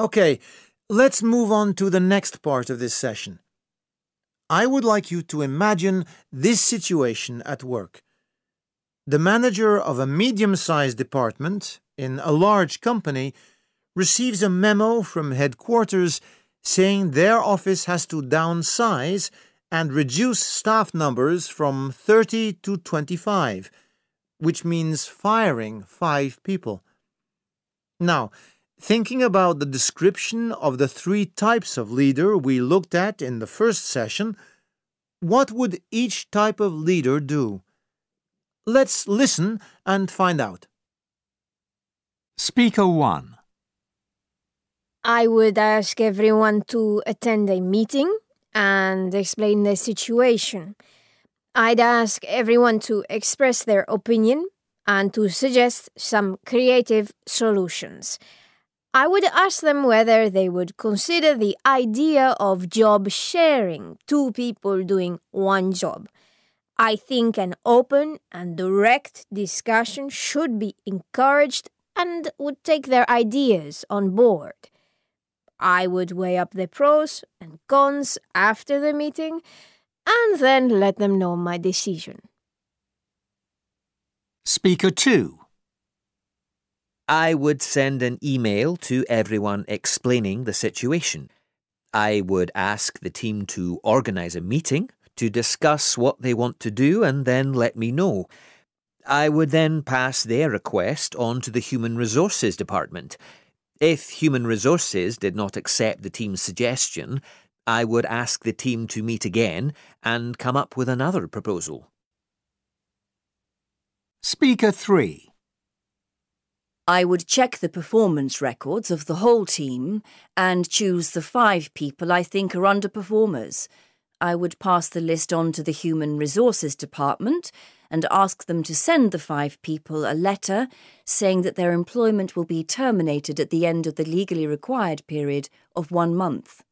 Okay, let's move on to the next part of this session. I would like you to imagine this situation at work. The manager of a medium-sized department in a large company receives a memo from headquarters saying their office has to downsize and reduce staff numbers from 30 to 25, which means firing 5 people. Now, thinking about the description of the 3 types of leader we looked at in the first session, what would each type of leader do? Let's listen and find out. Speaker 1. I would ask everyone to attend a meeting and explain the situation. I'd ask everyone to express their opinion and to suggest some creative solutions. I would ask them whether they would consider the idea of job sharing, 2 people doing 1 job. I think an open and direct discussion should be encouraged and would take their ideas on board. I would weigh up the pros and cons after the meeting and then let them know my decision. Speaker 2. I would send an email to everyone explaining the situation. I would ask the team to organise a meeting to discuss what they want to do and then let me know. I would then pass their request on to the Human Resources Department. If Human Resources did not accept the team's suggestion, I would ask the team to meet again and come up with another proposal. Speaker 3. I would check the performance records of the whole team and choose the 5 people I think are underperformers. I would pass the list on to the Human Resources Department and ask them to send the 5 people a letter saying that their employment will be terminated at the end of the legally required period of 1 month.